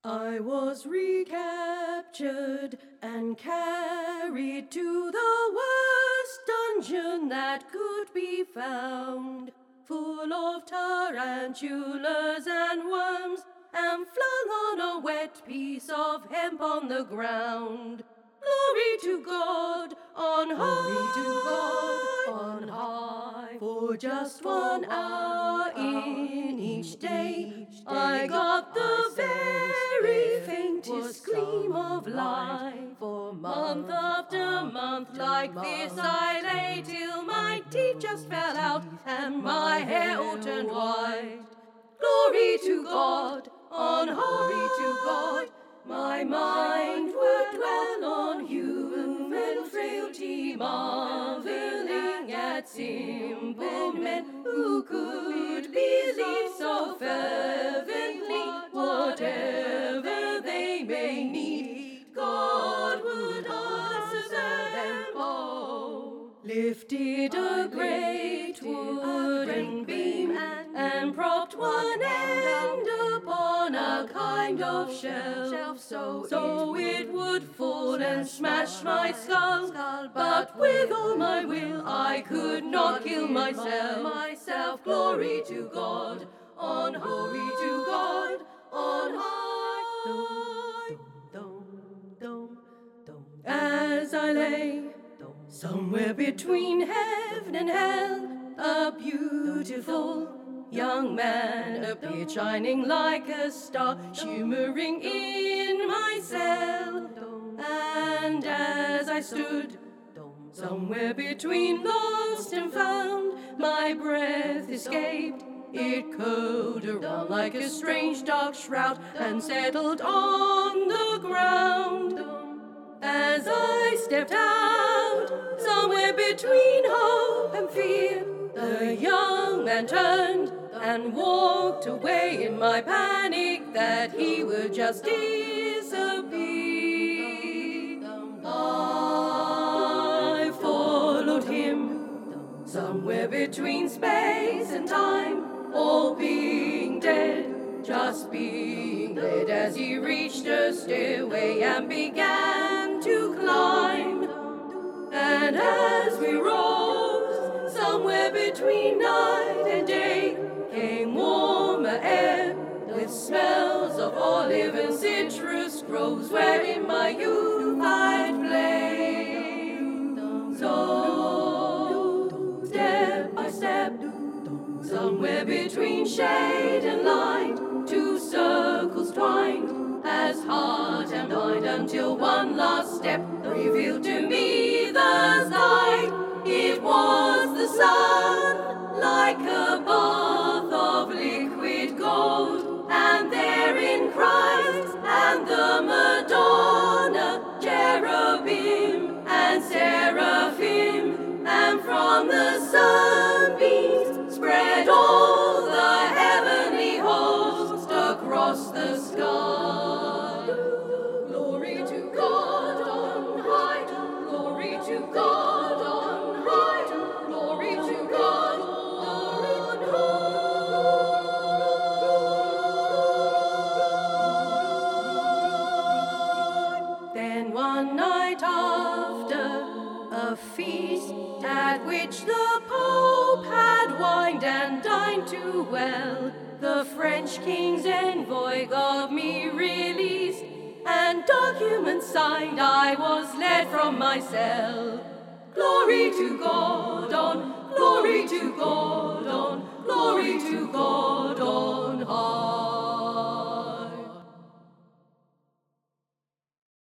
I was recaptured and carried to the worst dungeon that could be found, full of tarantulas and worms, and flung on a wet piece of hemp on the ground. Glory to God on high, glory to God on high. For just 1 hour in each day, I got the very faintest gleam of light. For month after month like this I lay till my teeth just fell out and my hair all turned white. Glory to God on high, glory to God. My mind would dwell on human frailty, marveling at simple men who could believe so fervently. Whatever they may need, God would answer them all. Lifted a great wooden beam and propped one end upon a kind of shelf, so it would fall and smash my skull. But with all my will I could not kill myself. Glory to God on high, glory to God on high. As I lay somewhere between heaven and hell, a beautiful young man appeared, shining like a star, shimmering in my cell. And as I stood somewhere between lost and found, my breath escaped. It curled around like a strange dark shroud and settled on the ground. As I stepped out, somewhere between hope and fear, the young man turned and walked away in my panic that he would just disappear. I followed him somewhere between space and time, all being dead, just being led as he reached a stairway and began to climb. And as we rose, somewhere between night and day, came warmer air with smells of olive and citrus groves, where in my youth I'd play. So, step by step, somewhere between shade and light, two circles twined as heart and mind, until one last step revealed to me the sight. It was the sun, like a bath of liquid gold, and therein Christ and the Madonna, cherubim and seraphim, and from the sunbeams spread all the heavenly host across the sky. Glory to God on high, glory to God on high, glory to God on high. Then one night after a feast at which the Pope had wined and dined too well, the French king's envoy got me released, and documents signed I was led from my cell. Glory to God on